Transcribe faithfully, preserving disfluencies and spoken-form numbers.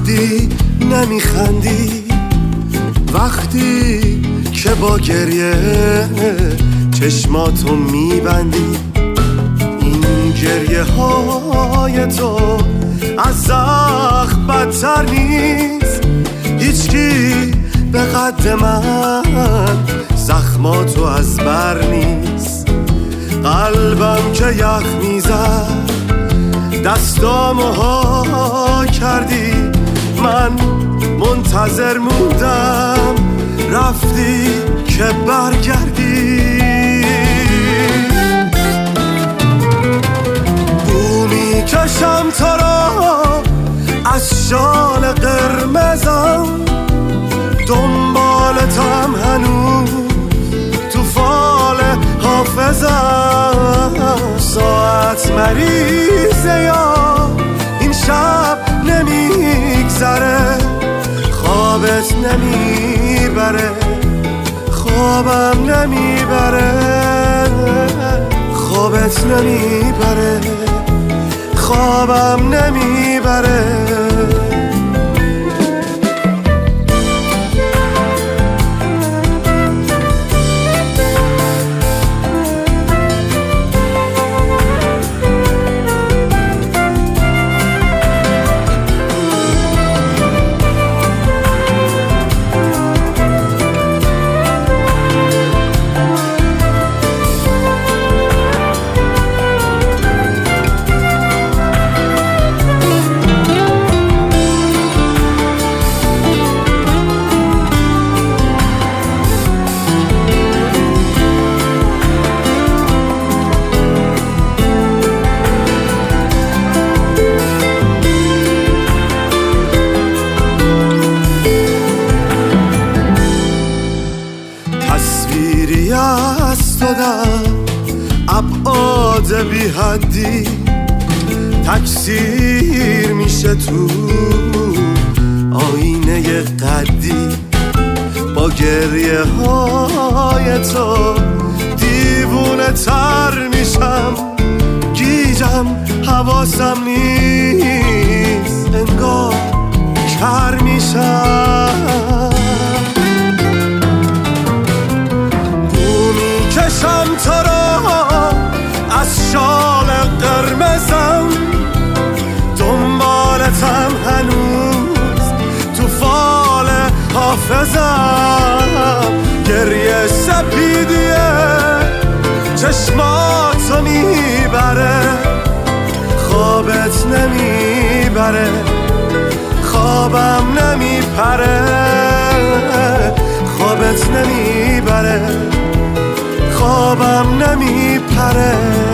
وقتی نمیخندی، وقتی که با گریه چشماتو میبندی، این گریه های تو از زخم بدتر نیست. هیچکی به قد من زخماتو از بر نیست. قلبم که یخ میزد دستامو ها کردی، من منتظر موندم رفتی که برگردی. بو میکشم تو را از شال قرمزم، دنبالتم هنوز تو فال حافظم. ساعت مریضه یا این شب نمیگذره، خوابت نمیبره، خوابم نمیبره، خوابت نمیبره، خوابم نمیبره. تصویری از تو در ابعاد بی حدی تکثیر میشه تو آینه قدی. با گریه های تو دیوونه تر میشم، گیجم حواسم نیست، انگار کر میشم. کشم تو را از شال قرمزم، دنبالتم هنوز تو فال حافظم. گریه سپیدیه چشماتو میبره، خوابت نمیبره، خوابم نمیپره، خوابت نمیبره، خوابم نمیپره.